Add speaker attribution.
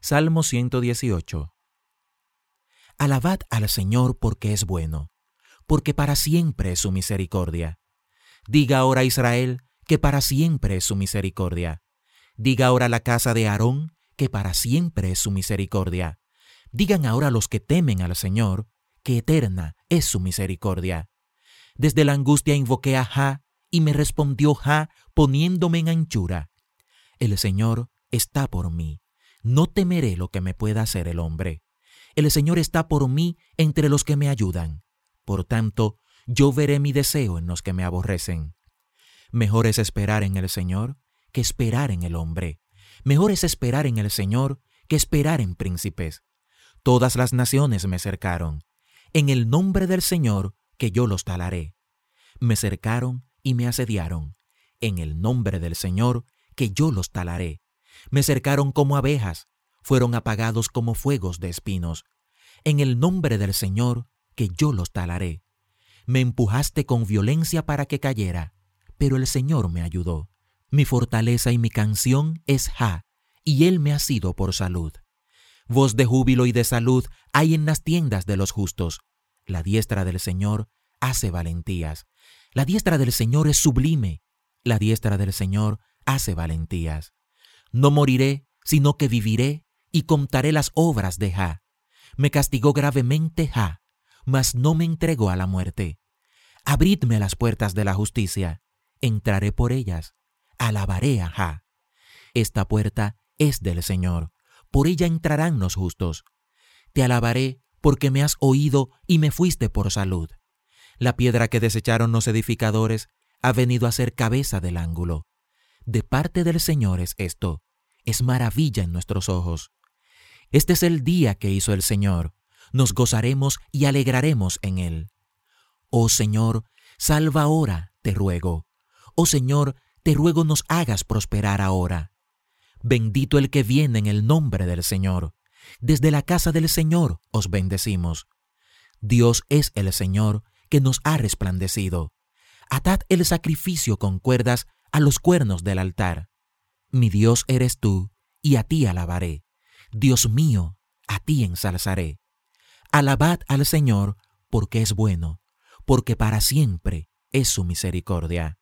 Speaker 1: Salmo 118. Alabad al Señor porque es bueno, porque para siempre es su misericordia. Diga ahora Israel que para siempre es su misericordia. Diga ahora la casa de Aarón que para siempre es su misericordia. Digan ahora los que temen al Señor que eterna es su misericordia. Desde la angustia invoqué a Jah, y me respondió Jah poniéndome en anchura. El Señor está por mí. No temeré lo que me pueda hacer el hombre. El Señor está por mí entre los que me ayudan. Por tanto, yo veré mi deseo en los que me aborrecen. Mejor es esperar en el Señor que esperar en el hombre. Mejor es esperar en el Señor que esperar en príncipes. Todas las naciones me cercaron. En el nombre del Señor que yo los talaré. Me cercaron y me asediaron. En el nombre del Señor que yo los talaré. Me cercaron como abejas, fueron apagados como fuegos de espinos. En el nombre del Señor que yo los talaré. Me empujaste con violencia para que cayera, pero el Señor me ayudó. Mi fortaleza y mi canción es Jah, y Él me ha sido por salud. Voz de júbilo y de salud hay en las tiendas de los justos. La diestra del Señor hace valentías. La diestra del Señor es sublime. La diestra del Señor hace valentías. No moriré, sino que viviré y contaré las obras de Jah. Me castigó gravemente Jah, mas no me entregó a la muerte. Abridme las puertas de la justicia, entraré por ellas, alabaré a Jah. Esta puerta es del Señor, por ella entrarán los justos. Te alabaré porque me has oído y me fuiste por salud. La piedra que desecharon los edificadores ha venido a ser cabeza del ángulo. De parte del Señor es esto, es maravilla en nuestros ojos. Este es el día que hizo el Señor, nos gozaremos y alegraremos en él. Oh Señor, salva ahora, te ruego. Oh Señor, te ruego nos hagas prosperar ahora. Bendito el que viene en el nombre del Señor. Desde la casa del Señor os bendecimos. Dios es el Señor que nos ha resplandecido. Atad el sacrificio con cuerdas a los cuernos del altar. Mi Dios eres tú, y a ti alabaré. Dios mío, a ti ensalzaré. Alabad al Señor, porque es bueno, porque para siempre es su misericordia.